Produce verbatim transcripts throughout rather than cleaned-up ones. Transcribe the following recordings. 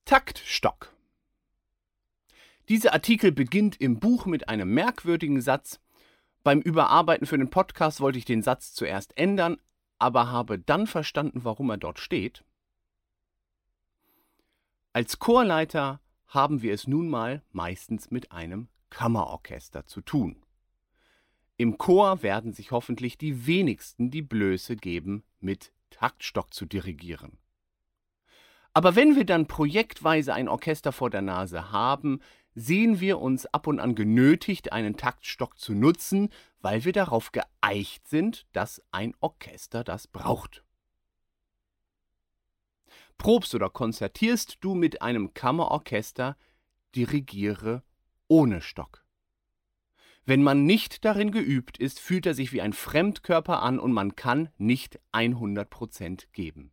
Taktstock. Dieser Artikel beginnt im Buch mit einem merkwürdigen Satz. Beim Überarbeiten für den Podcast wollte ich den Satz zuerst ändern, aber habe dann verstanden, warum er dort steht. Als Chorleiter haben wir es nun mal meistens mit einem Kammerorchester zu tun. Im Chor werden sich hoffentlich die wenigsten die Blöße geben, mit Taktstock zu dirigieren. Aber wenn wir dann projektweise ein Orchester vor der Nase haben, sehen wir uns ab und an genötigt, einen Taktstock zu nutzen, weil wir darauf geeicht sind, dass ein Orchester das braucht. Probst oder konzertierst du mit einem Kammerorchester, dirigiere ohne Stock. Wenn man nicht darin geübt ist, fühlt er sich wie ein Fremdkörper an und man kann nicht hundert Prozent geben.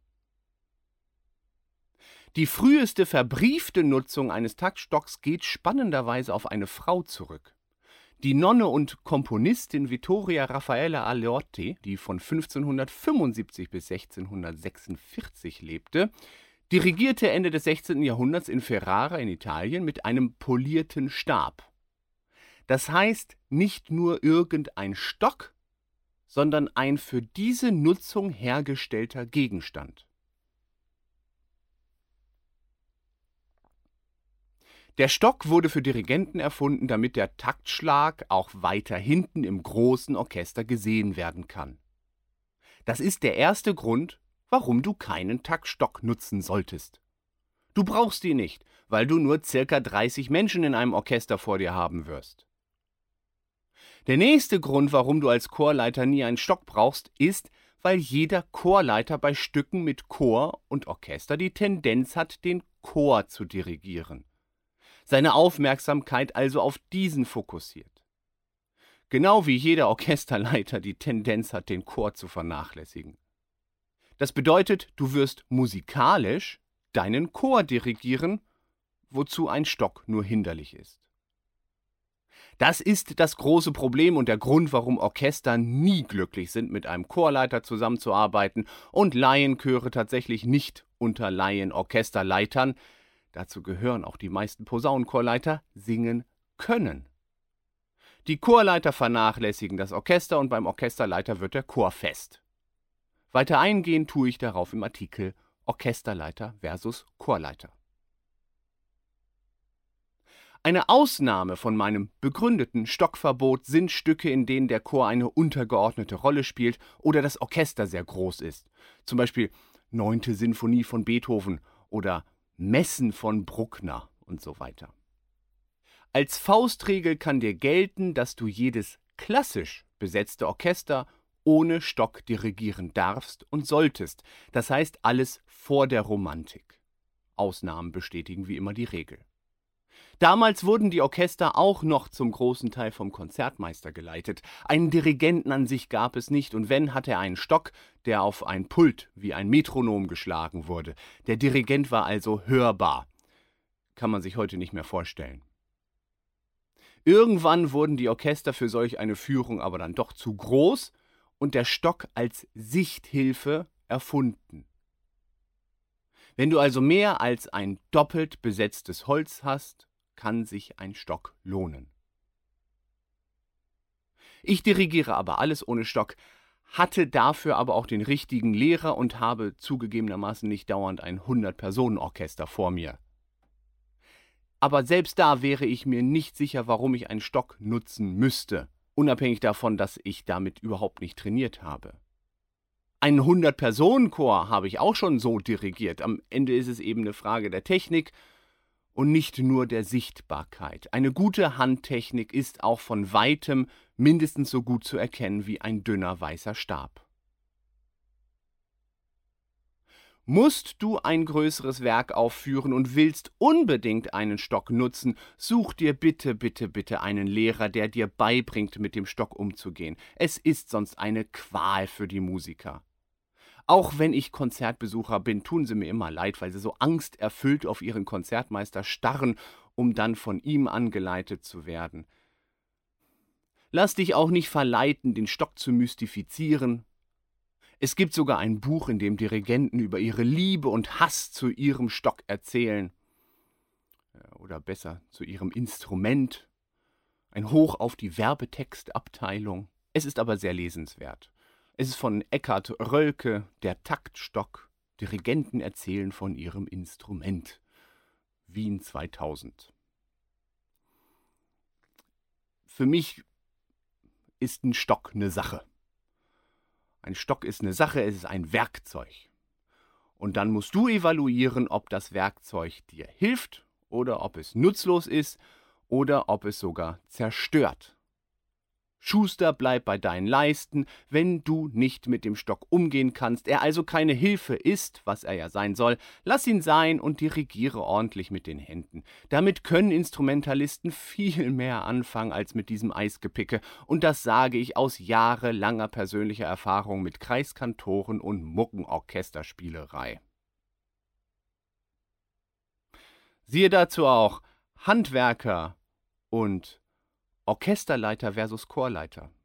Die früheste verbriefte Nutzung eines Taktstocks geht spannenderweise auf eine Frau zurück. Die Nonne und Komponistin Vittoria Raffaella Aleotti, die von fünfzehnhundertfünfundsiebzig bis sechzehnhundertsechsundvierzig lebte, dirigierte Ende des sechzehnten Jahrhunderts in Ferrara in Italien mit einem polierten Stab. Das heißt, nicht nur irgendein Stock, sondern ein für diese Nutzung hergestellter Gegenstand. Der Stock wurde für Dirigenten erfunden, damit der Taktschlag auch weiter hinten im großen Orchester gesehen werden kann. Das ist der erste Grund, warum du keinen Taktstock nutzen solltest. Du brauchst ihn nicht, weil du nur circa dreißig Menschen in einem Orchester vor dir haben wirst. Der nächste Grund, warum du als Chorleiter nie einen Stock brauchst, ist, weil jeder Chorleiter bei Stücken mit Chor und Orchester die Tendenz hat, den Chor zu dirigieren. Seine Aufmerksamkeit also auf diesen fokussiert. Genau wie jeder Orchesterleiter die Tendenz hat, den Chor zu vernachlässigen. Das bedeutet, du wirst musikalisch deinen Chor dirigieren, wozu ein Stock nur hinderlich ist. Das ist das große Problem und der Grund, warum Orchester nie glücklich sind, mit einem Chorleiter zusammenzuarbeiten und Laienchöre tatsächlich nicht unter Laienorchesterleitern, dazu gehören auch die meisten Posaunenchorleiter, singen können. Die Chorleiter vernachlässigen das Orchester und beim Orchesterleiter wird der Chor fest. Weiter eingehen tue ich darauf im Artikel Orchesterleiter versus Chorleiter. Eine Ausnahme von meinem begründeten Stockverbot sind Stücke, in denen der Chor eine untergeordnete Rolle spielt oder das Orchester sehr groß ist. Zum Beispiel Neunte Sinfonie von Beethoven oder Messen von Bruckner und so weiter. Als Faustregel kann dir gelten, dass du jedes klassisch besetzte Orchester ohne Stock dirigieren darfst und solltest. Das heißt alles vor der Romantik. Ausnahmen bestätigen wie immer die Regel. Damals wurden die Orchester auch noch zum großen Teil vom Konzertmeister geleitet. Einen Dirigenten an sich gab es nicht und wenn, hatte er einen Stock, der auf ein Pult wie ein Metronom geschlagen wurde. Der Dirigent war also hörbar. Kann man sich heute nicht mehr vorstellen. Irgendwann wurden die Orchester für solch eine Führung aber dann doch zu groß und der Stock als Sichthilfe erfunden. Wenn du also mehr als ein doppelt besetztes Holz hast, kann sich ein Stock lohnen. Ich dirigiere aber alles ohne Stock, hatte dafür aber auch den richtigen Lehrer und habe zugegebenermaßen nicht dauernd ein hundert-Personen-Orchester vor mir. Aber selbst da wäre ich mir nicht sicher, warum ich einen Stock nutzen müsste, unabhängig davon, dass ich damit überhaupt nicht trainiert habe. Einen hundert-Personen-Chor habe ich auch schon so dirigiert. Am Ende ist es eben eine Frage der Technik und nicht nur der Sichtbarkeit. Eine gute Handtechnik ist auch von weitem mindestens so gut zu erkennen wie ein dünner weißer Stab. Musst du ein größeres Werk aufführen und willst unbedingt einen Stock nutzen, such dir bitte, bitte, bitte einen Lehrer, der dir beibringt, mit dem Stock umzugehen. Es ist sonst eine Qual für die Musiker. Auch wenn ich Konzertbesucher bin, tun sie mir immer leid, weil sie so angsterfüllt auf ihren Konzertmeister starren, um dann von ihm angeleitet zu werden. Lass dich auch nicht verleiten, den Stock zu mystifizieren. Es gibt sogar ein Buch, in dem Dirigenten über ihre Liebe und Hass zu ihrem Stock erzählen. oder besser zu ihrem Instrument. Ein Hoch auf die Werbetextabteilung. Es ist aber sehr lesenswert. Es ist von Eckhard Rölke, der Taktstock. Dirigenten erzählen von ihrem Instrument. Wien zweitausend. Für mich ist ein Stock eine Sache. Ein Stock ist eine Sache, es ist ein Werkzeug. Und dann musst du evaluieren, ob das Werkzeug dir hilft oder ob es nutzlos ist oder ob es sogar zerstört. Schuster, bleib bei deinen Leisten, wenn du nicht mit dem Stock umgehen kannst, er also keine Hilfe ist, was er ja sein soll, lass ihn sein und dirigiere ordentlich mit den Händen. Damit können Instrumentalisten viel mehr anfangen als mit diesem Eisgepicke, und das sage ich aus jahrelanger persönlicher Erfahrung mit Kreiskantoren und Muckenorchesterspielerei. Siehe dazu auch Handwerker und Orchesterleiter versus Chorleiter.